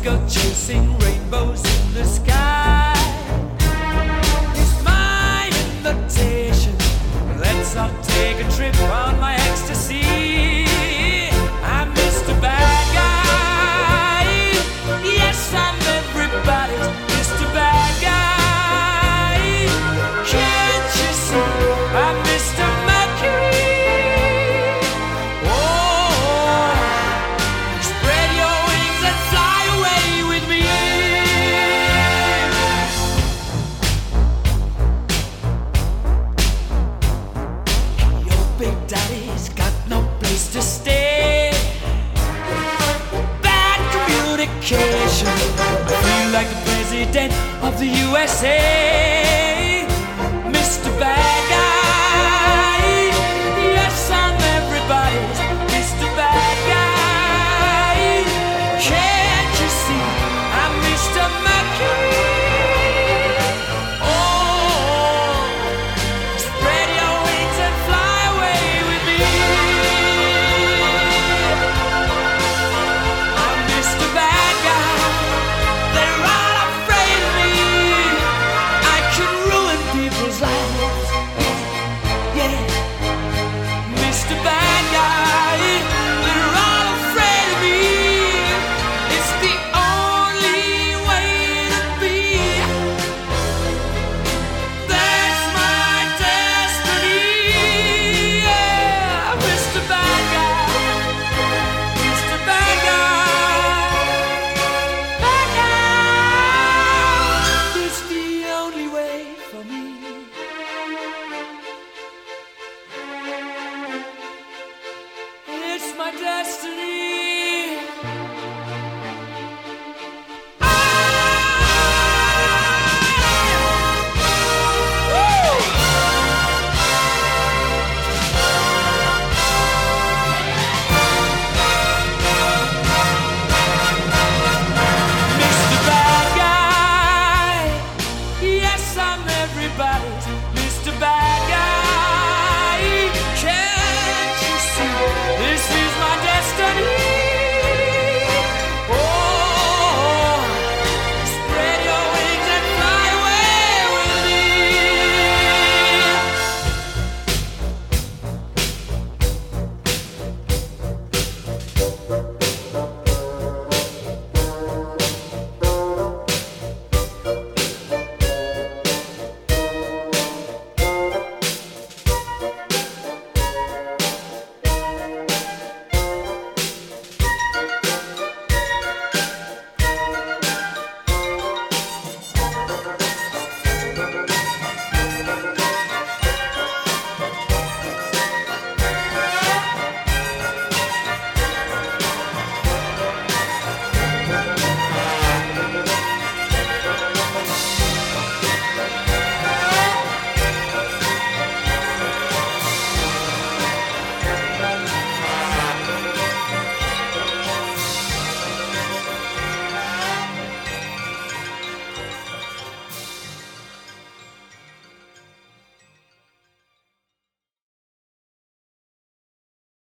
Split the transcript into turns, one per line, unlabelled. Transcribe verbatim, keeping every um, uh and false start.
go chasing rainbows in the sky. It's my invitation. Let's all take a trip on my ecstasy. I'm Mister Bad Guy. Yes, I'm everybody's Mister Bad Guy. Can't you see? I'm Mister Mercury. Oh, spread your wings and fly away with me. Your big daddy's got no place to stay. Bad communication. I feel like the president of the U S A.